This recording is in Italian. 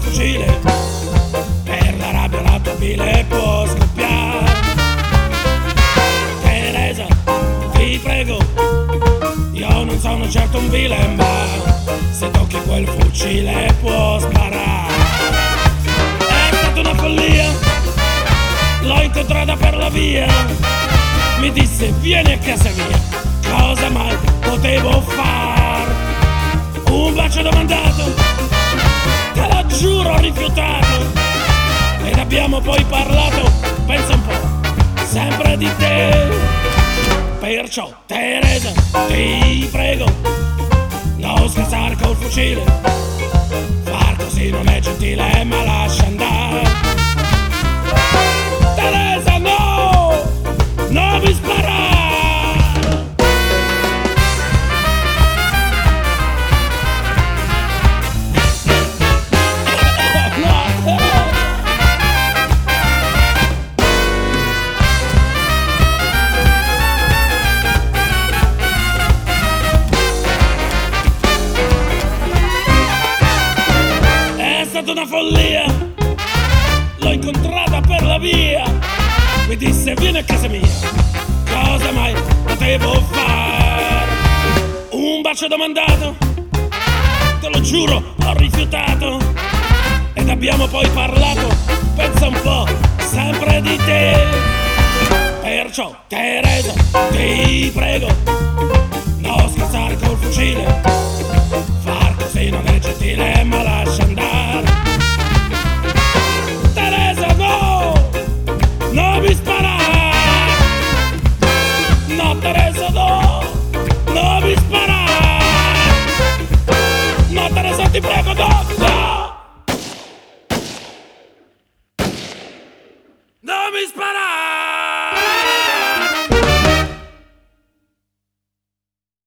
fucile. Per la rabbia la tua bile può scoppiare. Teresa, ti prego, io non sono certo un villain, ma se tocchi quel fucile può sparare. È stata una follia, l'ho incontrata per la via, mi disse vieni a casa mia, cosa mai potevo far? Un bacio domandato, te lo giuro ho rifiutato, ed abbiamo poi parlato, pensa un po', sempre di te. Perciò Teresa, ti prego, non scherzare col fucile, far così non è gentile, ma lascia andare. Teresa, no, non mi sparare. È stata una follia, l'ho incontrata per la via, mi disse vieni a casa mia, cosa mai potevo fare? Un bacio domandato, te lo giuro ho rifiutato, ed abbiamo poi parlato, pensa un po', sempre di te. Perciò Teresa, ti prego, non scherzare col fucile, far così non è gentile, ma lascia andare. Teresa, no, non mi sparare. No, Teresa, no, non mi sparare. No, Teresa, ti prego, no, no. Non mi sparare.